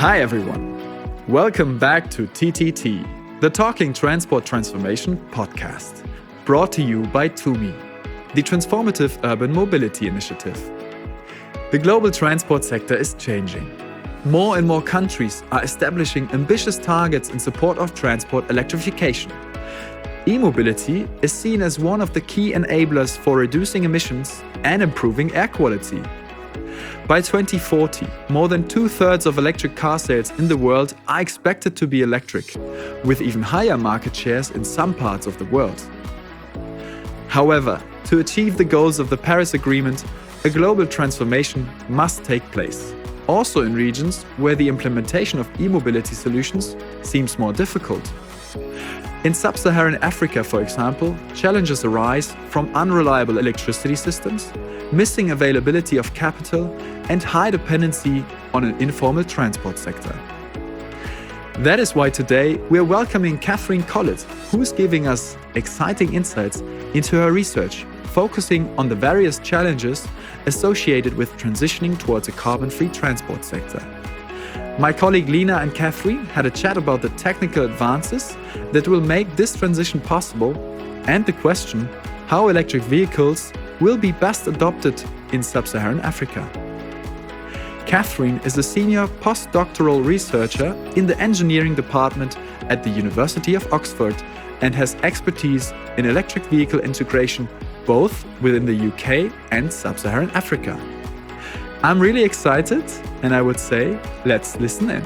Hi everyone. Welcome back to TTT, the Talking Transport Transformation podcast, brought to you by TUMI, the Transformative Urban Mobility Initiative. The global transport sector is changing. More and more countries are establishing ambitious targets in support of transport electrification. E-mobility is seen as one of the key enablers for reducing emissions and improving air quality. By 2040, more than 2/3 of electric car sales in the world are expected to be electric, with even higher market shares in some parts of the world. However, to achieve the goals of the Paris Agreement, a global transformation must take place, also in regions where the implementation of e-mobility solutions seems more difficult. In sub-Saharan Africa, for example, challenges arise from unreliable electricity systems, missing availability of capital, and high dependency on an informal transport sector. That is why today we're welcoming Catherine Collett, who's giving us exciting insights into her research, focusing on the various challenges associated with transitioning towards a carbon-free transport sector. My colleague Lina and Catherine had a chat about the technical advances that will make this transition possible and the question how electric vehicles will be best adopted in sub-Saharan Africa. Catherine is a senior postdoctoral researcher in the engineering department at the University of Oxford and has expertise in electric vehicle integration both within the UK and sub-Saharan Africa. I'm really excited, and I would say, let's listen in.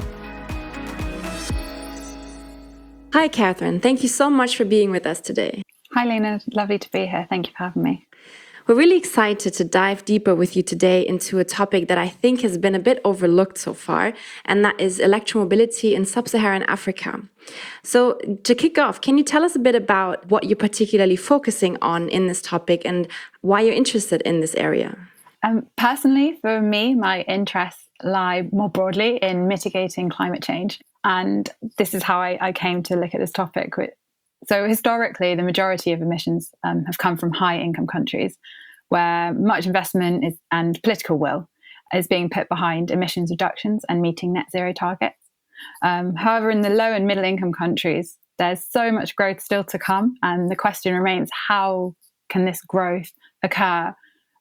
Hi, Catherine. Thank you so much for being with us today. Hi, Lena. Lovely to be here. Thank you for having me. We're really excited to dive deeper with you today into a topic that I think has been a bit overlooked so far, and that is electromobility in sub-Saharan Africa. So to kick off, can you tell us a bit about what you're particularly focusing on in this topic and why you're interested in this area? Personally, for me, my interests lie more broadly in mitigating climate change. And this is how I came to look at this topic. So historically, the majority of emissions have come from high-income countries where much investment and political will is being put behind emissions reductions and meeting net zero targets. However, in the low and middle-income countries, there's so much growth still to come. And the question remains, how can this growth occur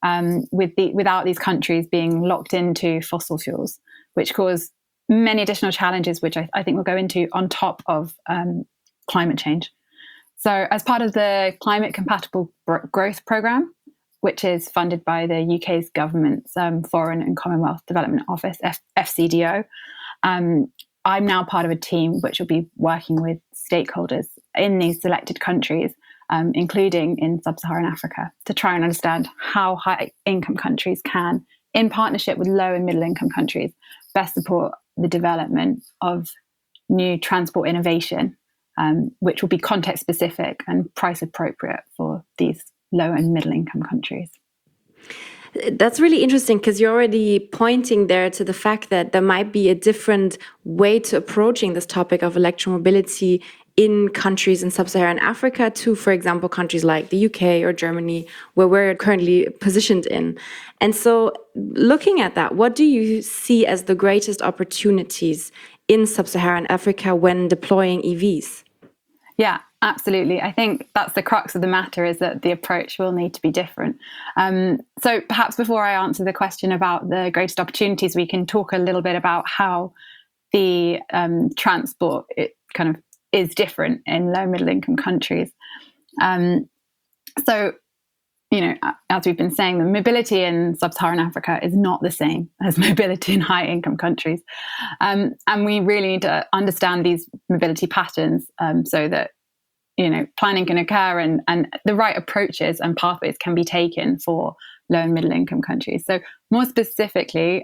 without these countries being locked into fossil fuels, which cause many additional challenges, which I think we'll go into on top of climate change. So as part of the Climate Compatible Growth Programme, which is funded by the UK's government's Foreign and Commonwealth Development Office, FCDO, I'm now part of a team which will be working with stakeholders in these selected countries, including in sub-Saharan Africa, to try and understand how high-income countries can, in partnership with low and middle-income countries, best support the development of new transport innovation, which will be context-specific and price-appropriate for these low and middle-income countries. That's really interesting because you're already pointing there to the fact that there might be a different way to approaching this topic of electromobility in countries in sub-Saharan Africa to, for example, countries like the UK or Germany, where we're currently positioned in. And so looking at that, what do you see as the greatest opportunities in sub-Saharan Africa when deploying EVs? Yeah, absolutely. I think that's the crux of the matter, is that the approach will need to be different. So perhaps before I answer the question about the greatest opportunities, we can talk a little bit about how the transport kind of is different in low middle income countries. So, as we've been saying, the mobility in sub-Saharan Africa is not the same as mobility in high income countries. And we really need to understand these mobility patterns so that, planning can occur and the right approaches and pathways can be taken for low and middle income countries. So more specifically,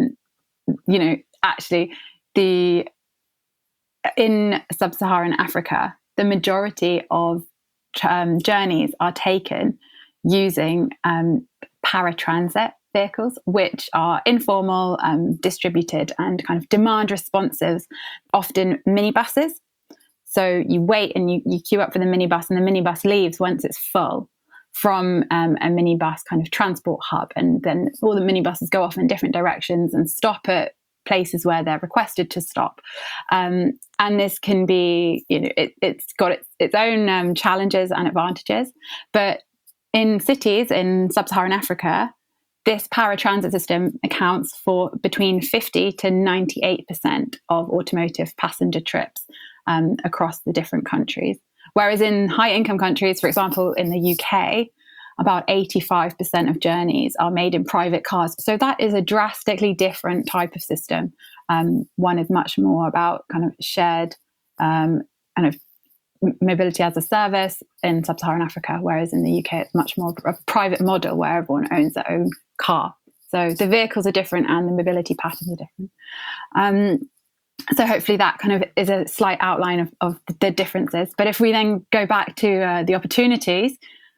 in sub-Saharan Africa, the majority of journeys are taken using paratransit vehicles, which are informal, distributed, and kind of demand responsive, often minibuses. So you wait and you queue up for the minibus, and the minibus leaves once it's full from a minibus kind of transport hub. And then all the minibuses go off in different directions and stop at places where they're requested to stop. And this can be, it's got its own challenges and advantages. But in cities in sub-Saharan Africa, this paratransit system accounts for between 50 to 98% of automotive passenger trips across the different countries. Whereas in high-income countries, for example, in the UK, about 85% of journeys are made in private cars. So that is a drastically different type of system. One is much more about kind of shared kind of mobility as a service in sub-Saharan Africa, whereas in the UK, it's much more a private model where everyone owns their own car. So the vehicles are different and the mobility patterns are different. So hopefully that kind of is a slight outline of the differences. But if we then go back to the opportunities,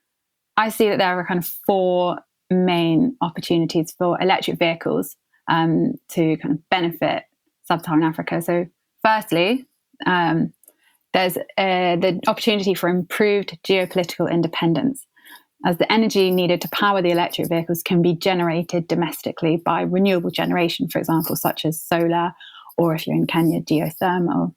I see that there are kind of 4 main opportunities for electric vehicles to kind of benefit sub-Saharan Africa. So firstly, there's the opportunity for improved geopolitical independence, as the energy needed to power the electric vehicles can be generated domestically by renewable generation, for example, such as solar, or if you're in Kenya, geothermal,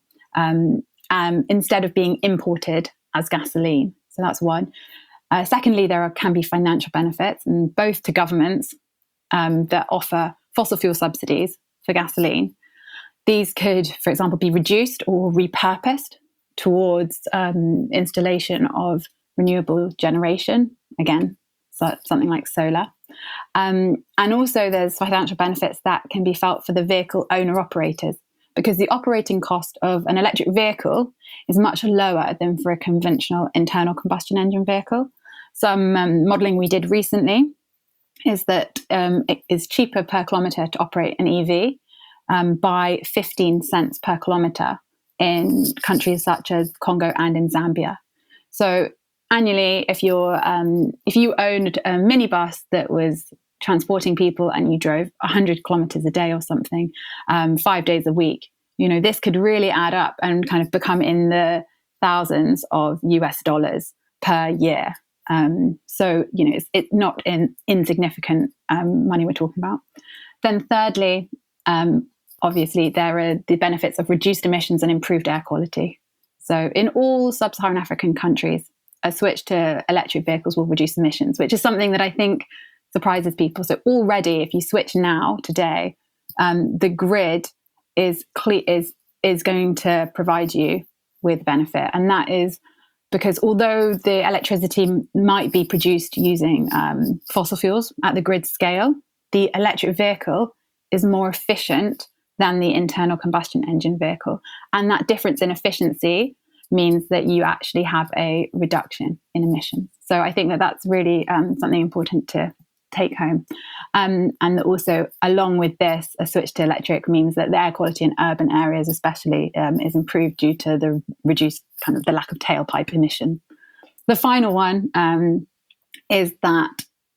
instead of being imported as gasoline. So that's one. Secondly, there can be financial benefits, and both to governments that offer fossil fuel subsidies for gasoline. These could, for example, be reduced or repurposed towards installation of renewable generation, again, so something like solar. And also there's financial benefits that can be felt for the vehicle owner-operators, because the operating cost of an electric vehicle is much lower than for a conventional internal combustion engine vehicle. Some modelling we did recently is that it is cheaper per kilometre to operate an EV by 15 cents per kilometre in countries such as Congo and in Zambia. So annually, if you owned a minibus that was transporting people and you drove 100 kilometers a day or something, 5 days a week, this could really add up and kind of become in the thousands of US dollars per year. So it's not insignificant money we're talking about. Then thirdly, obviously there are the benefits of reduced emissions and improved air quality. So in all sub-Saharan African countries, a switch to electric vehicles will reduce emissions, which is something that I think surprises people. So already, if you switch now, today, the grid is going to provide you with benefit. And that is because although the electricity might be produced using fossil fuels at the grid scale, the electric vehicle is more efficient than the internal combustion engine vehicle. And that difference in efficiency means that you actually have a reduction in emissions. So I think that that's really something important to take home. And also, along with this, a switch to electric means that the air quality in urban areas especially is improved due to the reduced kind of the lack of tailpipe emission. The final one is that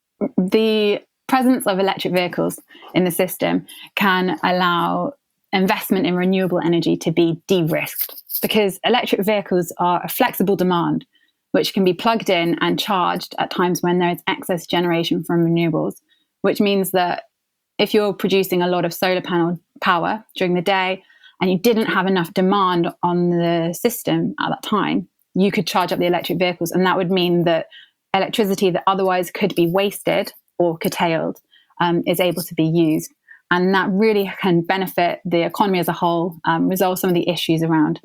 the presence of electric vehicles in the system can allow investment in renewable energy to be de-risked, because electric vehicles are a flexible demand which can be plugged in and charged at times when there is excess generation from renewables, which means that if you're producing a lot of solar panel power during the day and you didn't have enough demand on the system at that time, you could charge up the electric vehicles, and that would mean that electricity that otherwise could be wasted or curtailed is able to be used. And that really can benefit the economy as a whole, resolve some of the issues around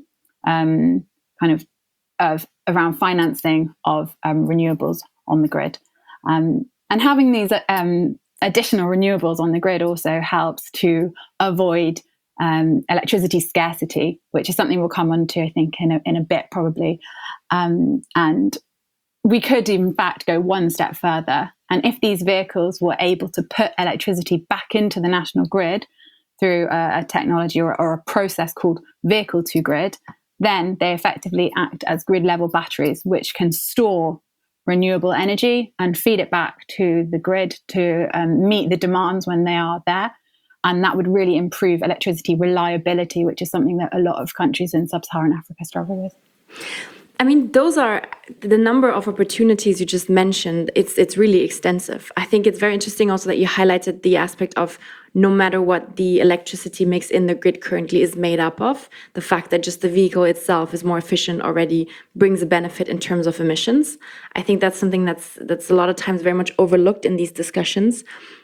around financing of renewables on the grid. And having these additional renewables on the grid also helps to avoid electricity scarcity, which is something we'll come on to, I think, in a bit probably. And we could, in fact, go one step further. And if these vehicles were able to put electricity back into the national grid through a technology or a process called vehicle-to-grid, then they effectively act as grid-level batteries, which can store renewable energy and feed it back to the grid to meet the demands when they are there. And that would really improve electricity reliability, which is something that a lot of countries in sub-Saharan Africa struggle with. I mean, those are the number of opportunities you just mentioned. It's really extensive. I think it's very interesting also that you highlighted the aspect of no matter what the electricity mix in the grid currently is made up of, the fact that just the vehicle itself is more efficient already brings a benefit in terms of emissions. I think that's something that's a lot of times very much overlooked in these discussions.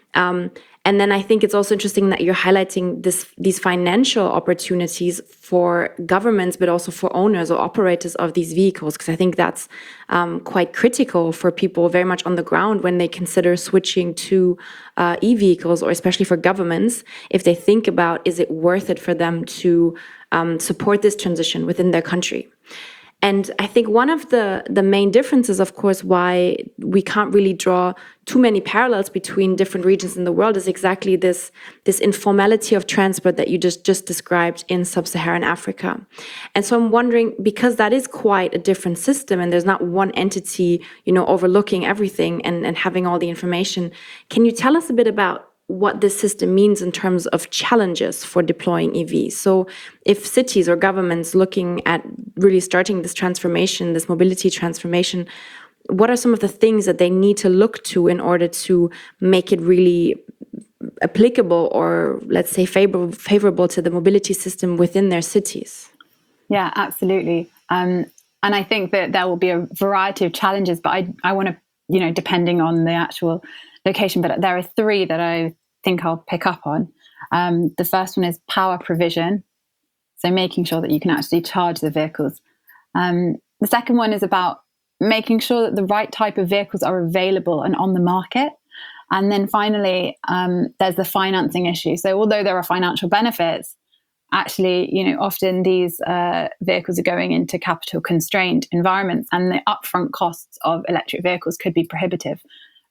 And then I think it's also interesting that you're highlighting these financial opportunities for governments, but also for owners or operators of these vehicles, because I think that's quite critical for people very much on the ground when they consider switching to e-vehicles, or especially for governments, if they think about, is it worth it for them to support this transition within their country? And I think one of the main differences, of course, why we can't really draw too many parallels between different regions in the world is exactly this informality of transport that you just described in sub-Saharan Africa. And so I'm wondering, because that is quite a different system and there's not one entity, overlooking everything and having all the information, can you tell us a bit about what this system means in terms of challenges for deploying EVs? So if cities or governments looking at really starting this transformation, this mobility transformation, what are some of the things that they need to look to in order to make it really applicable, or let's say favorable to the mobility system within their cities? Yeah, absolutely. And I think that there will be a variety of challenges, but I want to, depending on the actual location, but there are three that I think I'll pick up on. The first one is power provision, so making sure that you can actually charge the vehicles. The second one is about making sure that the right type of vehicles are available and on the market. And then finally, there's the financing issue. So although there are financial benefits, actually, often these vehicles are going into capital constrained environments, and the upfront costs of electric vehicles could be prohibitive.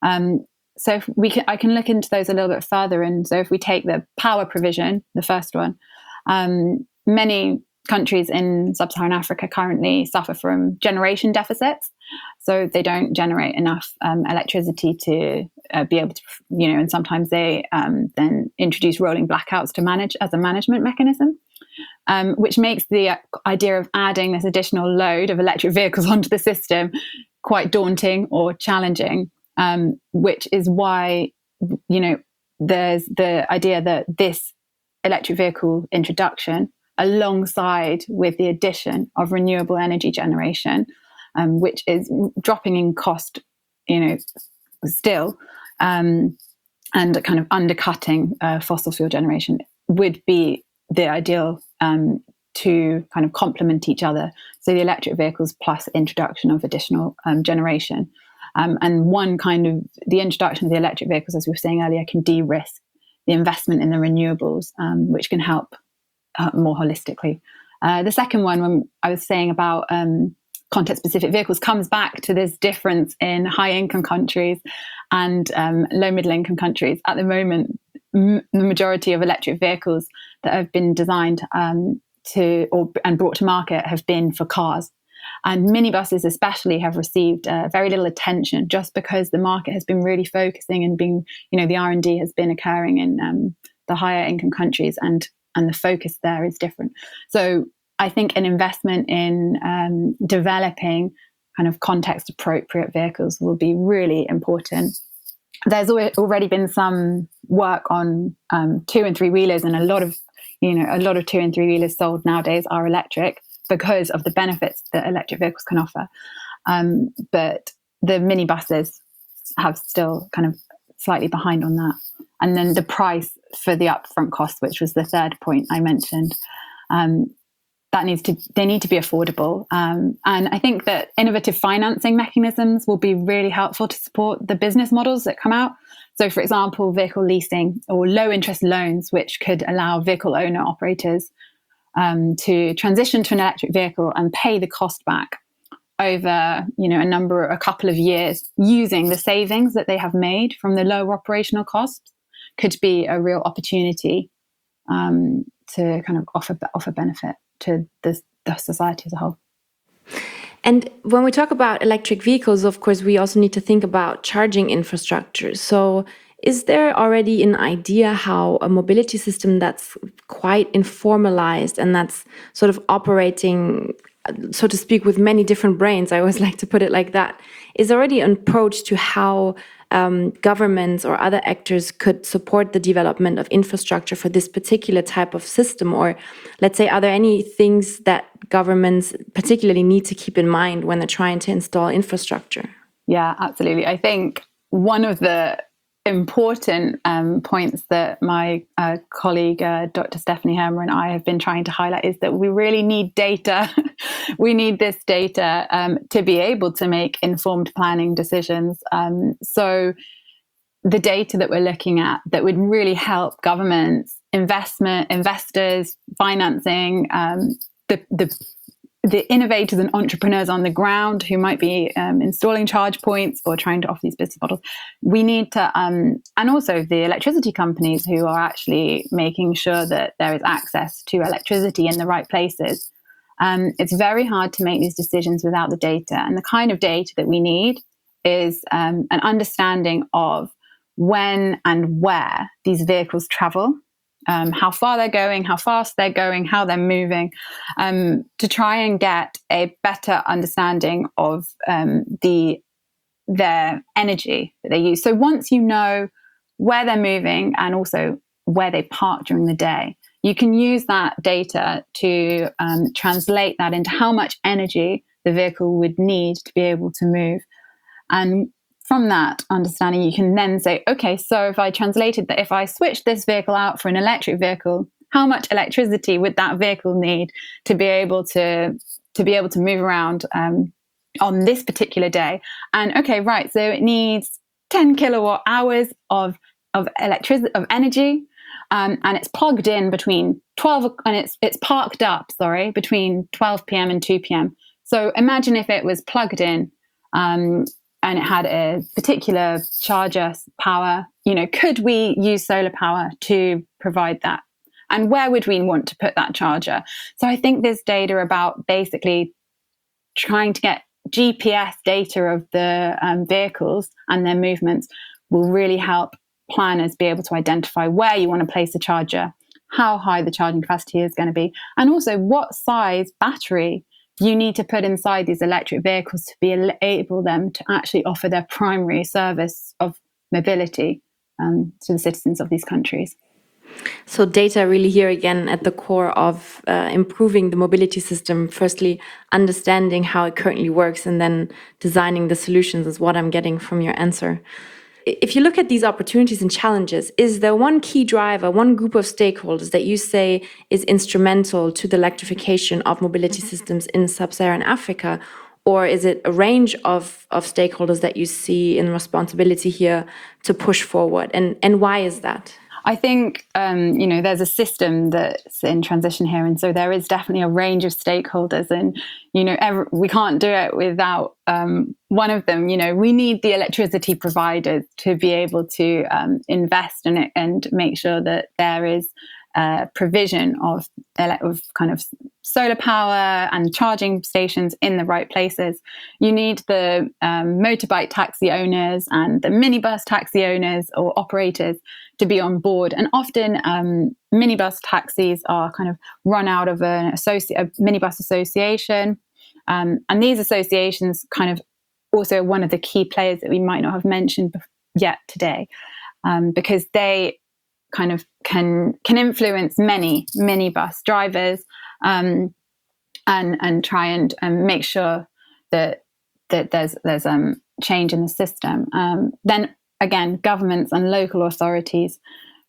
So if I can look into those a little bit further. And so if we take the power provision, the first one, many countries in sub-Saharan Africa currently suffer from generation deficits. So they don't generate enough electricity to be able to, and sometimes they then introduce rolling blackouts to manage as a management mechanism, which makes the idea of adding this additional load of electric vehicles onto the system quite daunting or challenging. Which is why, there's the idea that this electric vehicle introduction, alongside with the addition of renewable energy generation, which is dropping in cost, still, and kind of undercutting fossil fuel generation, would be the ideal to kind of complement each other. So the electric vehicles plus introduction of additional generation. And one kind of the introduction of the electric vehicles, as we were saying earlier, can de-risk the investment in the renewables, which can help more holistically. The second one, when I was saying about context-specific vehicles, comes back to this difference in high-income countries and low-middle-income countries. At the moment, the majority of electric vehicles that have been designed and brought to market have been for cars. And minibuses especially have received very little attention, just because the market has been really focusing and the R&D has been occurring in the higher income countries, and the focus there is different. So I think an investment in developing kind of context appropriate vehicles will be really important. There's already been some work on 2- and 3-wheelers, and a lot of 2- and 3-wheelers sold nowadays are electric, because of the benefits that electric vehicles can offer. But the minibuses have still kind of slightly behind on that. And then the price for the upfront cost, which was the third point I mentioned, they need to be affordable. And I think that innovative financing mechanisms will be really helpful to support the business models that come out. So, for example, vehicle leasing or low interest loans, which could allow vehicle owner operators to transition to an electric vehicle and pay the cost back over, a couple of years, using the savings that they have made from the lower operational costs, could be a real opportunity to kind of offer benefit to the society as a whole. And when we talk about electric vehicles, of course, we also need to think about charging infrastructure. So is there already an idea how a mobility system that's quite informalized and that's sort of operating so to speak, with many different brains, I always like to put it like that, is already an approach to how governments or other actors could support the development of infrastructure for this particular type of system? Or let's say, are there any things that governments particularly need to keep in mind when they're trying to install infrastructure? Yeah, absolutely. I think one of the important points that my colleague, Dr. Stephanie Hermer, and I have been trying to highlight is that we really need data. We need this data to be able to make informed planning decisions. So the data that we're looking at that would really help governments, investors, financing, the innovators and entrepreneurs on the ground who might be installing charge points or trying to offer these business models. We need to, and also the electricity companies who are actually making sure that there is access to electricity in the right places. It's very hard to make these decisions without the data. And the kind of data that we need is an understanding of when and where these vehicles travel. How far they're going, how fast they're going, how they're moving, to try and get a better understanding of their energy that they use. So once you know where they're moving and also where they park during the day, you can use that data to translate that into how much energy the vehicle would need to be able to move. And from that understanding, you can then say, okay, so if I translated that, if I switched this vehicle out for an electric vehicle, how much electricity would that vehicle need to be able to move around on this particular day? And okay, right, so it needs 10 kilowatt hours of electricity, of energy, and it's plugged in between 12 and it's parked up, between 12 p.m. and 2 p.m. So imagine if it was plugged in. And it had a particular charger power, could we use solar power to provide that? And where would we want to put that charger? So I think this data about basically trying to get GPS data of the vehicles and their movements will really help planners be able to identify where you want to place the charger, how high the charging capacity is going to be, and also what size battery you need to put inside these electric vehicles to be able them to actually offer their primary service of mobility to the citizens of these countries. So data really here again at the core of improving the mobility system. Firstly, understanding how it currently works and then designing the solutions is what I'm getting from your answer. If you look at these opportunities and challenges, is there one key driver, one group of stakeholders that you say is instrumental to the electrification of mobility systems in sub-Saharan Africa? Or is it a range of stakeholders that you see in responsibility here to push forward? And why is that? I think, there's a system that's in transition here. And so there is definitely a range of stakeholders. And, we can't do it without one of them. We need the electricity providers to be able to invest in it and make sure that there is provision of kind of solar power and charging stations in the right places. You need the motorbike taxi owners and the minibus taxi owners or operators to be on board. And often minibus taxis are kind of run out of a minibus association. And these associations kind of also one of the key players that we might not have mentioned yet today, because they kind of can influence many minibus drivers and try and make sure that there's change in the system. Then again, governments and local authorities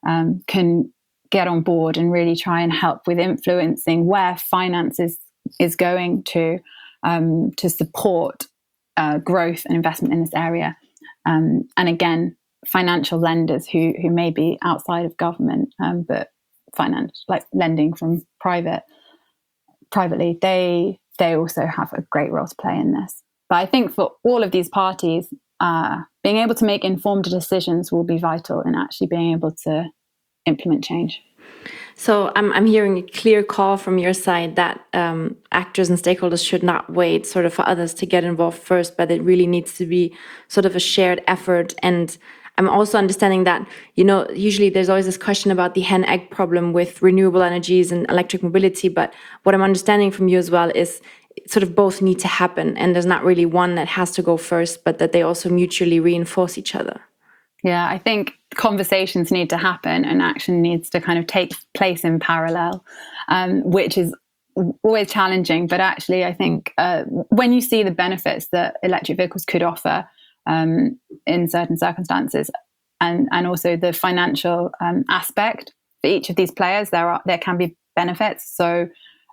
can get on board and really try and help with influencing where finance is going to support growth and investment in this area. And again, financial lenders who may be outside of government, but finance, like lending from privately, they also have a great role to play in this. But I think for all of these parties, being able to make informed decisions will be vital in actually being able to implement change. So I'm hearing a clear call from your side that actors and stakeholders should not wait sort of for others to get involved first, but it really needs to be sort of a shared effort. And I'm also understanding that, usually there's always this question about the hen-egg problem with renewable energies and electric mobility. But what I'm understanding from you as well is sort of both need to happen, and there's not really one that has to go first, but that they also mutually reinforce each other. Yeah, I think conversations need to happen and action needs to kind of take place in parallel, which is always challenging. But actually, I think when you see the benefits that electric vehicles could offer in certain circumstances, and also the financial aspect for each of these players, there can be benefits. So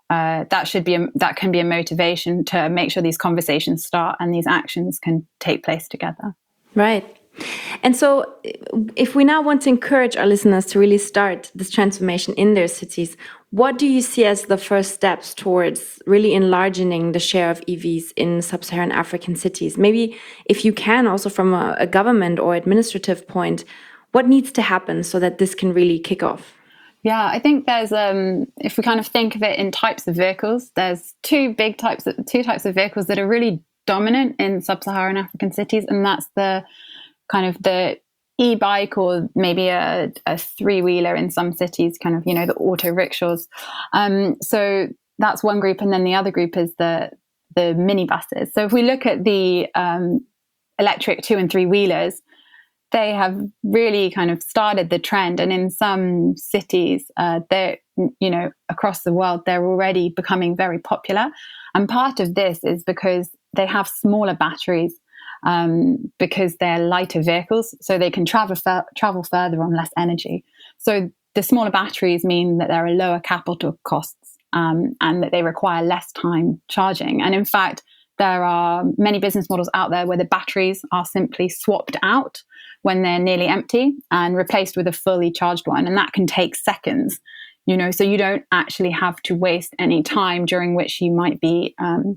that can be a motivation to make sure these conversations start and these actions can take place together. Right. And so if we now want to encourage our listeners to really start this transformation in their cities, what do you see as the first steps towards really enlarging the share of EVs in sub-Saharan African cities? Maybe if you can also from a government or administrative point, what needs to happen so that this can really kick off? Yeah, I think there's, if we kind of think of it in types of vehicles, there's two types of vehicles that are really dominant in sub-Saharan African cities, and that's the kind of the e-bike or maybe a three-wheeler in some cities, kind of, you know, the auto rickshaws. So that's one group. And then the other group is the minibuses. So if we look at the electric 2- and 3-wheelers, they have really kind of started the trend. And in some cities, they're, you know, across the world, they're already becoming very popular. And part of this is because they have smaller batteries, because they're lighter vehicles, so they can travel further on less energy. So the smaller batteries mean that there are lower capital costs, and that they require less time charging. And in fact, there are many business models out there where the batteries are simply swapped out when they're nearly empty and replaced with a fully charged one. And that can take seconds, you know, so you don't actually have to waste any time during which you might be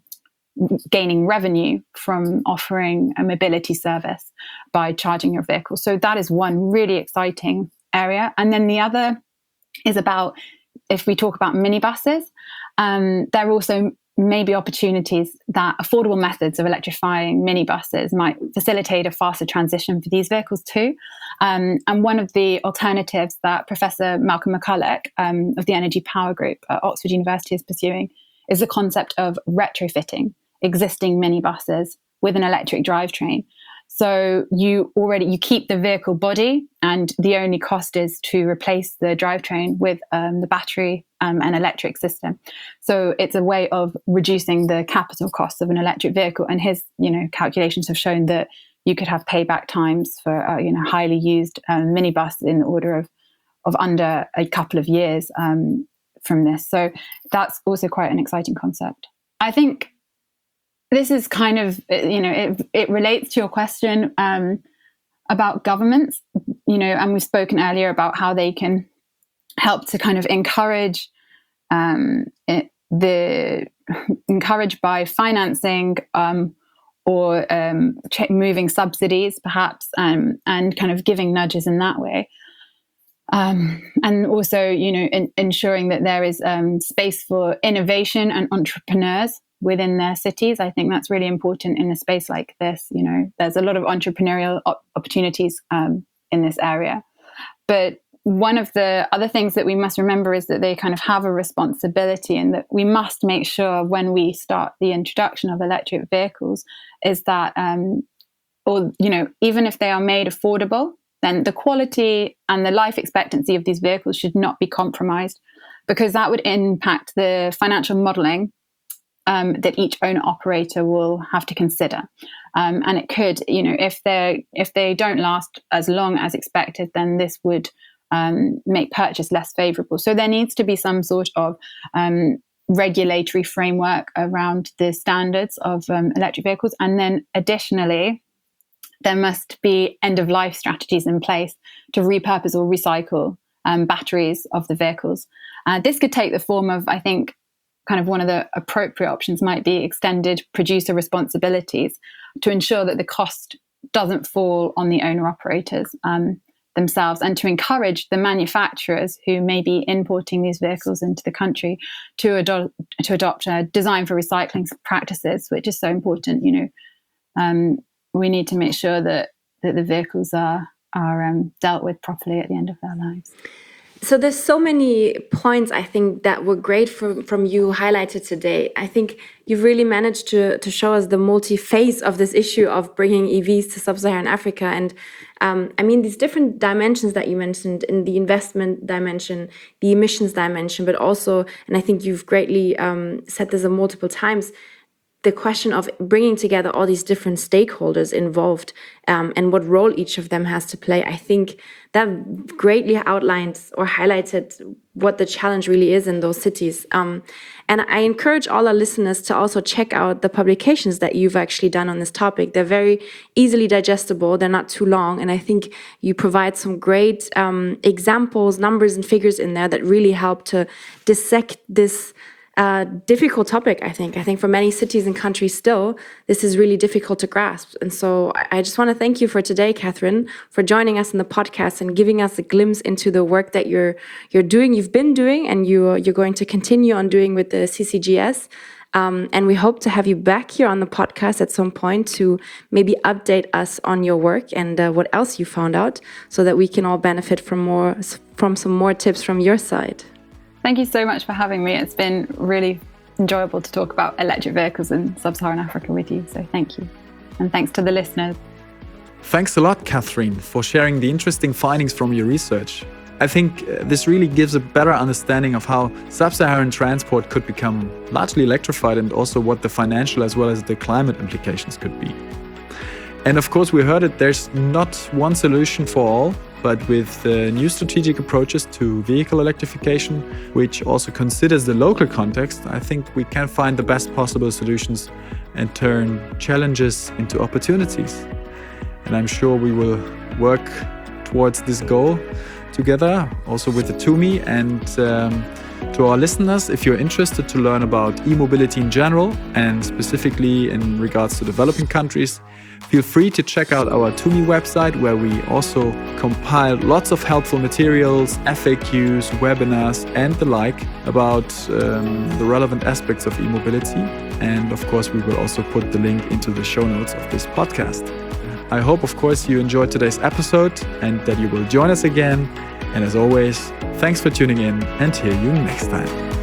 gaining revenue from offering a mobility service by charging your vehicle. So that is one really exciting area. And then the other is about, if we talk about minibuses, there are also maybe opportunities that affordable methods of electrifying minibuses might facilitate a faster transition for these vehicles too. And one of the alternatives that Professor Malcolm McCulloch of the Energy Power Group at Oxford University is pursuing is the concept of retrofitting existing minibuses with an electric drivetrain. So you keep the vehicle body, and the only cost is to replace the drivetrain with the battery and electric system. So it's a way of reducing the capital costs of an electric vehicle. And his, you know, calculations have shown that you could have payback times for highly used minibus in the order of under a couple of years from this. So that's also quite an exciting concept. I think this is kind of, it relates to your question about governments, and we've spoken earlier about how they can help to kind of encourage by financing or moving subsidies perhaps, and kind of giving nudges in that way. And also, ensuring that there is space for innovation and entrepreneurs within their cities. I think that's really important in a space like this. There's a lot of entrepreneurial opportunities in this area. But one of the other things that we must remember is that they kind of have a responsibility, and that we must make sure when we start the introduction of electric vehicles is that, even if they are made affordable, then the quality and the life expectancy of these vehicles should not be compromised, because that would impact the financial modeling that each owner operator will have to consider. And it could, if they don't last as long as expected, then this would make purchase less favorable. So there needs to be some sort of regulatory framework around the standards of electric vehicles. And then additionally, there must be end-of-life strategies in place to repurpose or recycle batteries of the vehicles. This could take the form of, I think, kind of one of the appropriate options might be extended producer responsibilities to ensure that the cost doesn't fall on the owner-operators themselves, and to encourage the manufacturers who may be importing these vehicles into the country to adopt a design for recycling practices, which is so important. We need to make sure that the vehicles are dealt with properly at the end of their lives. So there's so many points, I think, that were great from you highlighted today. I think you've really managed to show us the multi-phase of this issue of bringing EVs to sub-Saharan Africa. And I mean, these different dimensions that you mentioned in the investment dimension, the emissions dimension, but also, and I think you've greatly said this multiple times, the question of bringing together all these different stakeholders involved and what role each of them has to play. I think that greatly outlines or highlighted what the challenge really is in those cities. And I encourage all our listeners to also check out the publications that you've actually done on this topic. They're very easily digestible. They're not too long. And I think you provide some great examples, numbers and figures in there that really help to dissect this difficult topic, I think. I think for many cities and countries still, this is really difficult to grasp. And so I just want to thank you for today, Catherine, for joining us in the podcast and giving us a glimpse into the work that you're doing, you've been doing, and you're going to continue on doing with the CCGS. And we hope to have you back here on the podcast at some point to maybe update us on your work and what else you found out, so that we can all benefit from some more tips from your side. Thank you so much for having me. It's been really enjoyable to talk about electric vehicles in sub-Saharan Africa with you. So thank you. And thanks to the listeners. Thanks a lot, Catherine, for sharing the interesting findings from your research. I think this really gives a better understanding of how sub-Saharan transport could become largely electrified, and also what the financial as well as the climate implications could be. And of course, we heard it, there's not one solution for all, but with new strategic approaches to vehicle electrification, which also considers the local context, I think we can find the best possible solutions and turn challenges into opportunities. And I'm sure we will work towards this goal together, also with the TUMI. And to our listeners, if you're interested to learn about e-mobility in general, and specifically in regards to developing countries, feel free to check out our TUMI website, where we also compile lots of helpful materials, FAQs, webinars, and the like about the relevant aspects of e-mobility. And of course, we will also put the link into the show notes of this podcast. I hope, of course, you enjoyed today's episode and that you will join us again. And as always, thanks for tuning in, and hear you next time.